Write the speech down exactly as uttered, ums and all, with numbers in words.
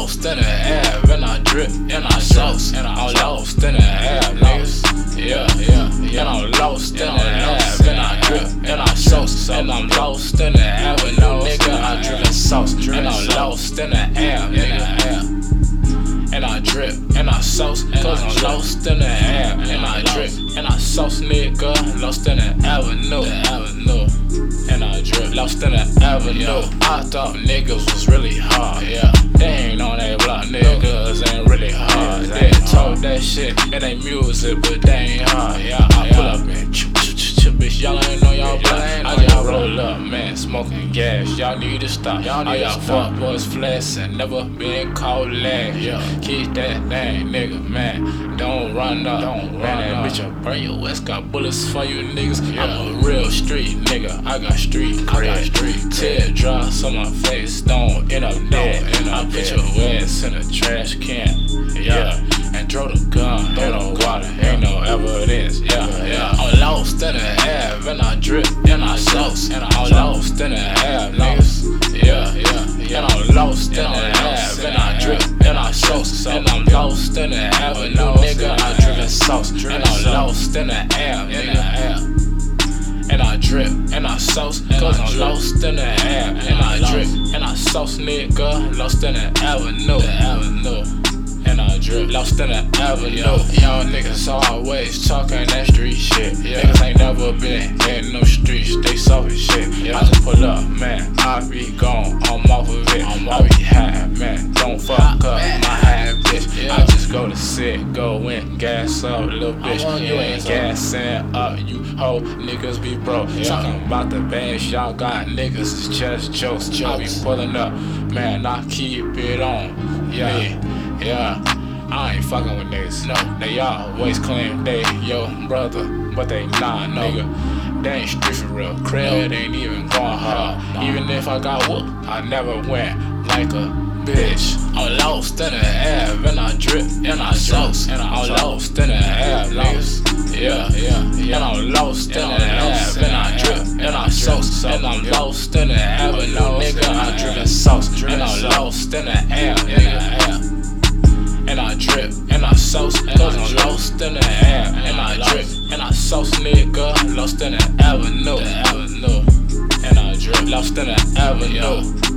lost in the air, and I drip, and I sauce, and I'm lost in the air, niggas. Yeah, yeah, yeah. And I'm lost in the air, and I drip, and I sauce, and I'm lost in the avenue, nigga. I drip and sauce, and I'm lost in the air, nigga. And I drip, and I sauce, cause I'm lost in the air. And I drip, and I sauce, nigga. Lost in the avenue, the avenue. And I drip, lost in the avenue. I thought niggas was really hard, yeah. They ain't on that block, niggas ain't really hard. They talk that shit, it ain't music, but they ain't hard, yeah. I pull up and choo choo choo choo, bitch, y'all ain't know y'all blind. I just roll up, man, smoking gas. Y'all need to stop. Y'all need to fuck boys flex and never been caught last, yeah. Keep that thing, nigga, man. Don't run up, don't run that bitch up. Burn your west, got bullets for you niggas. Yeah. I'm a real street nigga. I got street cred. I got street teardrops on my face. Don't end up dead. I put your ass in a trash can. Yeah. And throw the gun, throw the water. Ain't no evidence. Yeah, yeah. I'm lost in the air, and I drip, and I sauce, and I'm lost in the air, niggas. Yeah, yeah, yeah. And I'm lost in the air, and I drip, and I sauce, and I'm lost in the avenue, nigga. I drip and sauce, and I'm lost in the air, nigga. And I drip, and I sauce, cause I'm lost in the air. And I drip, and I sauce, nigga. Lost in the avenue, the avenue. And I drip, lost in the avenue. Young niggas always talking that street shit. Yeah. Niggas ain't never been in no streets, they soft as shit. Yeah. I just pull up, man, I be gone, I'm off of it. I'm I be high, man, don't fuck up my high bitch. Yeah. I just go to sit, go in, gas up, little bitch. You ain't gassing up, you hoe niggas be broke. Yeah. Talking about the bags, y'all got niggas, it's just jokes. jokes. I be pulling up, man, I keep it on. Yeah. yeah. Yeah, I ain't fucking with niggas, no. They always claim they your brother, but they not, nigga. They ain't street for real, cred ain't even going hard. No, no. Even if I got whooped, I never went like a bitch. I'm lost in the air, and I drip, and I sauce, and I'm lost in the air, niggas. Yeah, yeah, yeah. And I'm lost in the air, and I drip, and I sauce, and I'm lost in the avenue, nigga. I drip and sauce, and I'm lost in the air, nigga. And I drip, and I sauce, cause I'm lost in the air. And I drip, and I sauce, nigga. Lost in the avenue, the avenue. And I drip, lost in the avenue.